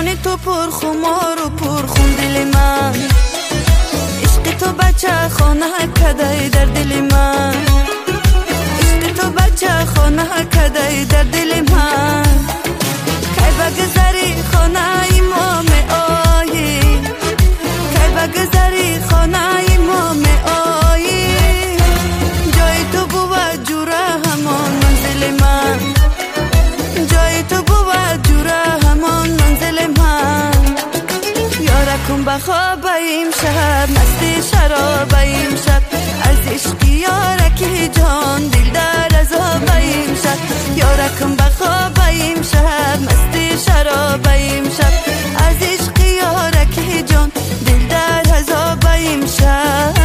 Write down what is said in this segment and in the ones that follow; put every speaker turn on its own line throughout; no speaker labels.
جان تو پر خمار و پر خون دل من، عشق تو بچه خانه کدای در دل من، عشق تو بچه خانه کدای در دل من. کی بگذری خانه ما می آیی، کی بگذری خانه ما می آیی، جای تو بود جوره همان منزل من، جای تو بود جوره همان منزل من. یارکم بخوابیم شب مستی شرابیم شب، از عشق یارکی جان دل در عذابیم شب. یارکم بخوابیم شب مستی شرابیم شب، از عشق یارکی جان دل در عذابیم شب.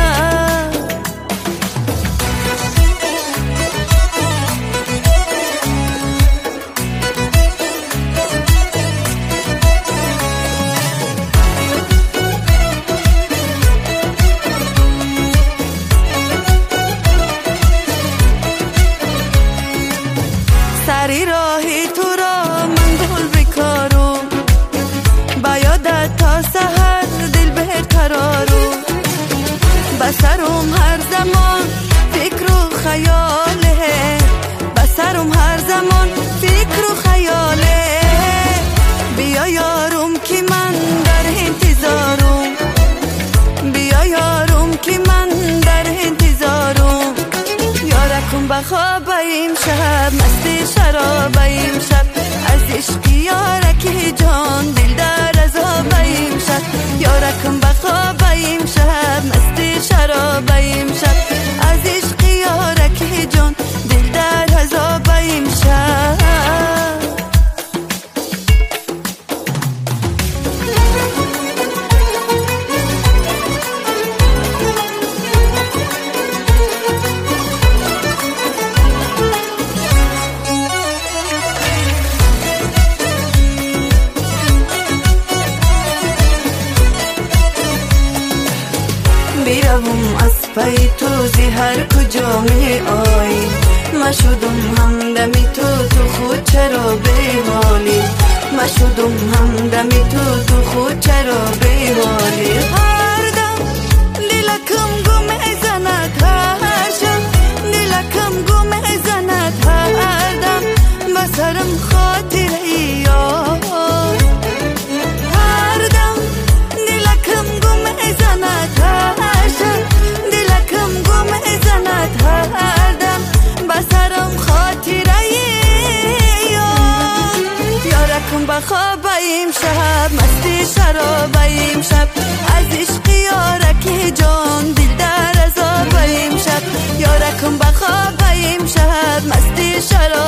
سری راهی تو را من دل بکارم، با یادت تا سحر دل بهر قرارم، بسرم هر زمان فکر و خیاله، بسرم هر زمان فکر و خیاله. بیا یارم که من در انتظارم، بیا یارم که من در انتظارم. یارکم بخوابیم شب مستی شرابیم شب، از عشق یارکی جان دل در عذابیم شب. یارکم بخوابیم شب مستی شرابیم شب، از عشق یارکی جان دل در عذابیم شب. بیروم از پای تو هر کجا می آیی، مشودم همدمی تو خود چرا بی‌حالی، مشودم همدمی تو خود چرا بی‌حالی. هر دم دلکم گم زند، هر شب دلکم گم زند، هر دم بسرم خاطره یاد، هر دم دلکم گم زند، هر شب دلکم گم زند، هر دم بسرم خاطره یاد. یارکم بخوابیم شب مستی شرابیم شب، از عشق یارکی جان دل در عذابیم شب. یارکم بخوابیم شب مستی شرابیم